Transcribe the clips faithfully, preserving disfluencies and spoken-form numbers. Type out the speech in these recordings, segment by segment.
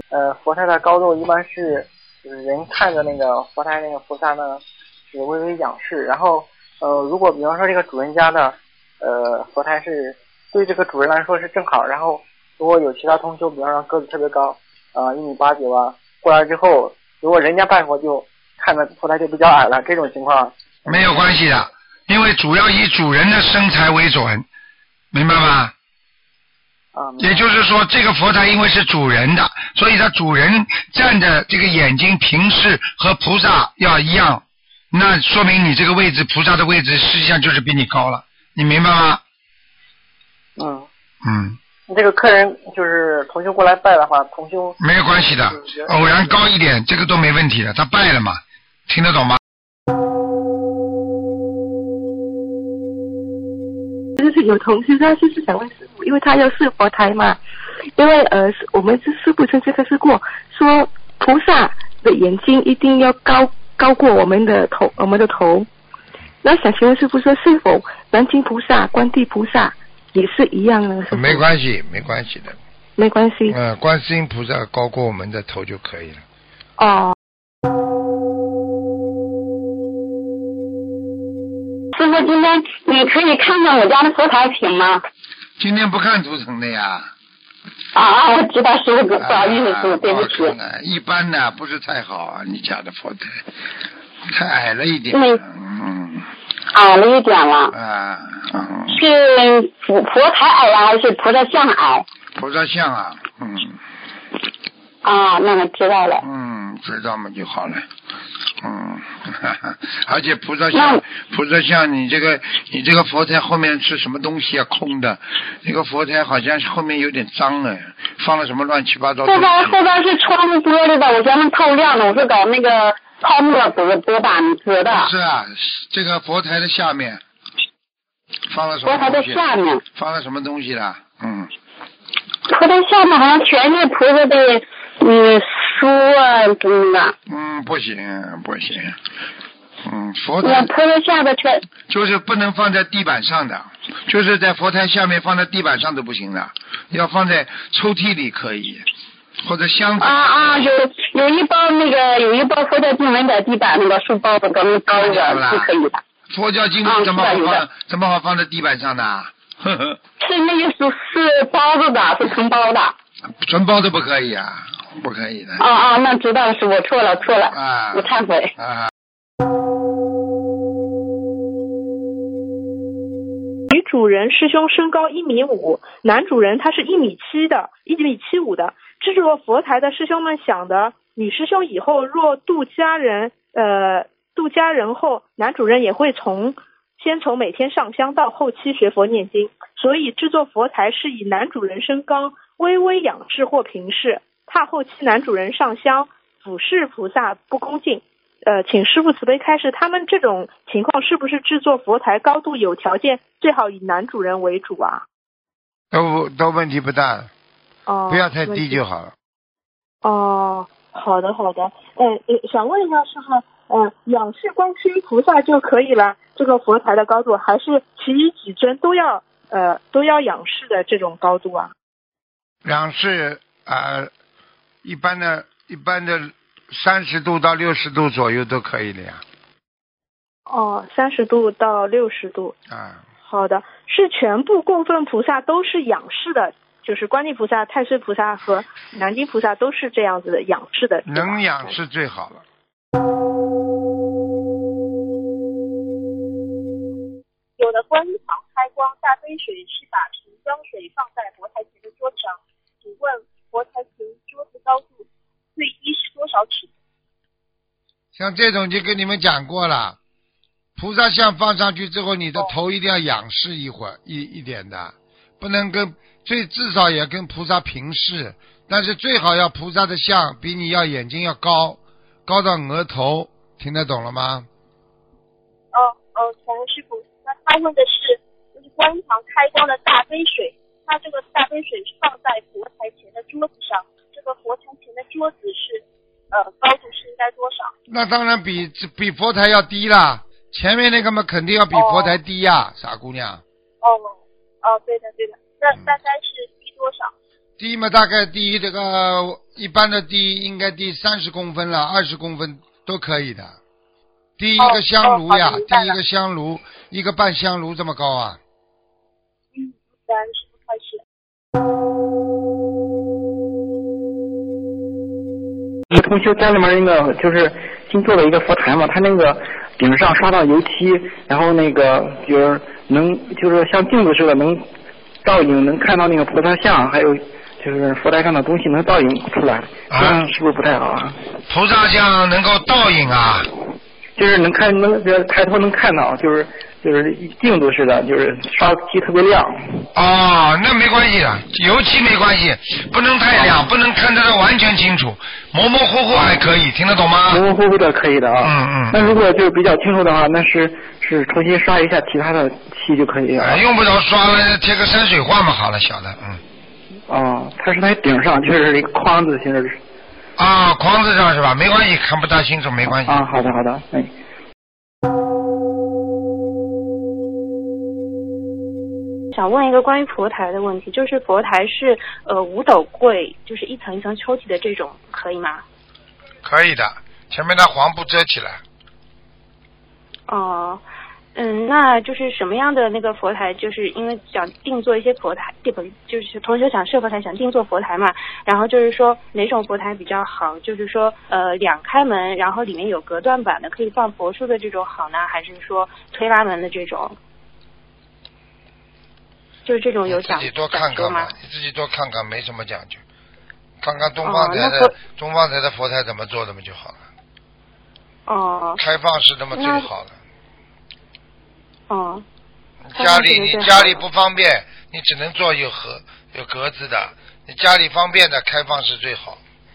呃佛台的高度一般是就是人看着那个佛台那个菩萨呢是微微仰视，然后呃如果比方说这个主人家的呃佛台是对这个主人来说是正好，然后如果有其他同修比方说个子特别高啊一米八九啊过来之后，如果人家拜佛就看着佛台就比较矮了，这种情况没有关系的，因为主要以主人的身材为准，明白吗？ 啊， 也就是说这个佛台因为是主人的，所以他主人站着这个眼睛平视和菩萨要一样，那说明你这个位置菩萨的位置实际上就是比你高了，你明白吗？ 嗯嗯， 这个客人就是同修过来拜的话，同修没有关系的，偶然高一点这个都没问题的，他拜了嘛，听得懂吗？ 就是有同事他就是想问师傅，因为他要试佛台嘛，因为呃我们是师傅曾经开示过，说菩萨的眼睛一定要高高过我们的头，我们的头。那想请问师傅说，是否南京菩萨、观地菩萨也是一样呢？是没关系，没关系的。 没关系。 呃，观世音菩萨高过我们的头就可以了。 哦。 师傅，今天你可以看看我家的佛台屏吗？ 今天不看图腾的呀。 啊，我知道师傅，不好意思，师傅，对不起。 一般的不是太好啊，你家的佛台太矮了一点。 嗯。矮了一点了。 啊。嗯、 是佛佛台矮呀，还是菩萨像矮？ 菩萨像啊，嗯。 啊，那我知道了。 嗯，知道嘛就好了。嗯，哈哈，而且菩萨像，菩萨像，你这个你这个佛台后面是什么东西啊？空的，那个佛台好像后面有点脏哎，放了什么乱七八糟。 后边后边是窗玻璃的，我嫌它透亮的，我是搞那个泡沫隔隔板隔的。 是啊，这个佛台的下面放了什么？ 佛台的下面放了什么东西啦？嗯。 佛台下面好像全是菩萨的。嗯，书啊，真的。 嗯，不行，不行。嗯，佛台。 菩萨下的全。 就是不能放在地板上的，就是在佛台下面放在地板上都不行的，要放在抽屉里可以，或者箱子。 啊啊，有有一包那个有一包佛教经文在地板那个书包的，刚刚包着是可以的。 佛教经文怎么好放？啊、怎么好放在地板上的？呵呵。 是那个是是包子的，是成包的。 纯包的不可以啊。不可以的。 啊啊，那知道是我错了，错了， 啊、 我忏悔。 啊。 女主人师兄身高一米五，男主人他是一米七的，一米七五的。制作佛台的师兄们想的，女师兄以后若度家人，呃，度家人后，男主人也会从先从每天上香到后期学佛念经，所以制作佛台是以男主人身高微微仰视或平视。怕后期男主人上香俯视菩萨不恭敬，呃，请师父慈悲开示，他们这种情况是不是制作佛台高度有条件，最好以男主人为主啊？ 都都问题不大， 哦， 不要太低就好了。 哦，好的好的，呃，想问一下师父，呃，仰视观世音菩萨就可以了，这个佛台的高度，还是其余几尊都要呃都要仰视的这种高度啊？ 仰视啊。呃一般的一般的三十度到六十度左右都可以的呀。 哦，三十度到六十度。 啊。 好的，是全部供奉菩萨都是仰视的，就是观地菩萨、太岁菩萨和南京菩萨都是这样子的仰视的。 能仰视最好了。 有的观音堂开光，大杯水是把瓶装水放在佛台前的桌子上，请问佛台前桌子高度最低是多少尺？ 像这种就跟你们讲过了，菩萨像放上去之后，你的头一定要仰视一会儿、哦、一一点的，不能跟最至少也跟菩萨平视，但是最好要菩萨的像比你要眼睛要高，高到额头，听得懂了吗？ 哦哦，陈师傅，那他问的是，就是观音堂开光的大杯水。它这个大杯水是放在佛台前的桌子上，这个佛台前的桌子是呃高度是应该多少？ 那当然比比佛台要低啦，前面那个嘛肯定要比佛台低呀、啊哦，傻姑娘。 哦哦，对的对的，那大概是低多少？ 低嘛，大概低这个一般的低应该低三十公分了，二十公分都可以的。低一个香炉呀， 哦哦、 低一个香炉，一个半香炉这么高啊。 嗯，感恩师父开始。 我同学家里面那个就是新做了一个佛台嘛，他那个顶上刷到油漆，然后那个就是能就是像镜子似的能倒影，能看到那个菩萨像，还有就是佛台上的东西能倒影出来，这样是不是不太好啊？ 菩萨像能够倒影啊？ 就是能看能抬头能看到，就是就是镜子似的，就是刷漆特别亮。 哦，那没关系的，油漆没关系，不能太亮，不能看得到完全清楚，模模糊糊还可以，听得懂吗？ 模模糊糊的可以的啊。 嗯嗯。 那如果就是比较清楚的话，那是是重新刷一下其他的漆就可以了。 哎，用不着刷了，贴个山水画嘛，好了，小的，嗯。 哦，它是在顶上，就是一个框子形式。 啊，框子上是吧？没关系，看不大清楚，没关系。 啊，好的好的，哎。 想问一个关于佛台的问题，就是佛台是呃五斗柜，就是一层一层抽屉的这种，可以吗？ 可以的，前面的黄布遮起来。 哦、呃，嗯，那就是什么样的那个佛台？就是因为想定做一些佛台，对不？就是同学想设佛台，想定做佛台嘛。然后就是说哪种佛台比较好？就是说呃两开门，然后里面有隔断板的，可以放佛书的这种好呢，还是说推拉门的这种？就是这种有讲你自己多看看吗？ 你自己多看看，没什么讲究。看看东方台的、哦、东方台的佛台怎么做的嘛就好了。 哦。 开放式的嘛最好了。 哦。 家里你家里不方便，你只能做有盒有格子的。你家里方便的开放式最好。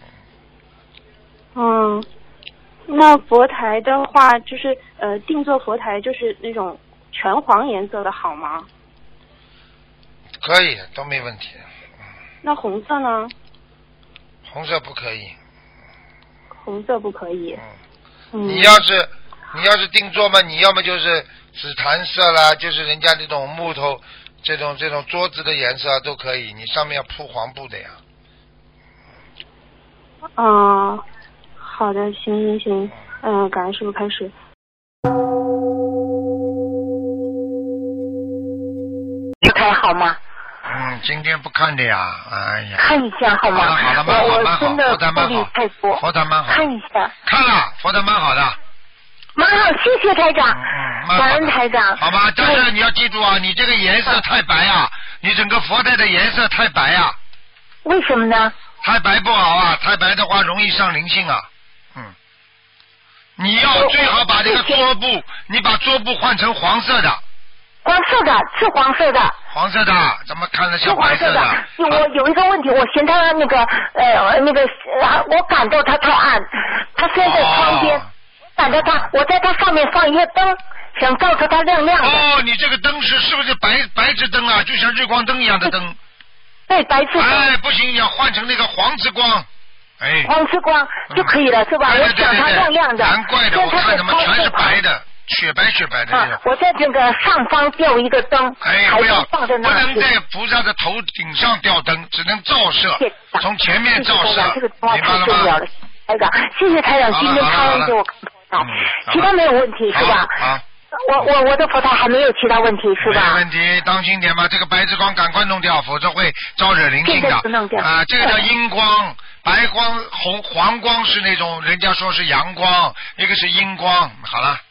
嗯。那佛台的话，就是呃定做佛台，就是那种全黄颜色的好吗？ 可以，都没问题。 那红色呢？ 红色不可以。 红色不可以。 嗯。你要是你要是定做嘛，你要么就是紫檀色啦，就是人家这种木头这种这种桌子的颜色都可以，你上面要铺黄布的呀。 啊、呃，好的，行行行，嗯、呃，感恩师父开始。 台好吗？ 嗯，今天不看的呀，哎呀。 看一下好吗？ 好的，好的，蛮好，蛮好， 真的佛台蛮好，佛台蛮好。 看一下。 看了，佛台蛮好的。 蛮好，谢谢台长。 嗯嗯， 感恩台长。 好吧，但是你要记住啊，你这个颜色太白啊，你整个佛台的颜色太白啊。 为什么呢？ 太白不好啊，太白的话容易上灵性啊。嗯。你要最好把这个桌布，你把桌布换成黄色的。 黄色的，是黄色的。 黄色的，怎么看着像白色的？ 是黄色的。我有一个问题，我嫌他那个呃那个，我感到他太暗，他现在窗边，感到他，我在他上面放一个灯，想照出他亮亮的。 哦，你这个灯是是不是白白炽灯啊？就像日光灯一样的灯。 对，白炽灯。 哎，不行，你要换成那个黄之光。哎。 黄之光就可以了，是吧？我想它亮亮的。 难怪的，我看怎么全是白的。雪白雪白的那种、啊， 我在这个上方吊一个灯， 哎，不要， 放在那不能在菩萨的头顶上吊灯，只能照射，从前面照射， 这个明白了吗？台长，谢谢台长，今天开恩给我看佛台，其他没有问题是吧？ 啊， 我我我的佛台还没有其他问题是吧？ 没问题，当心点吧，这个白之光赶快弄掉，否则会招惹灵性的。啊，这个叫阴光。白光、红黄光是那种人家说是阳光，一个是阴光。好了。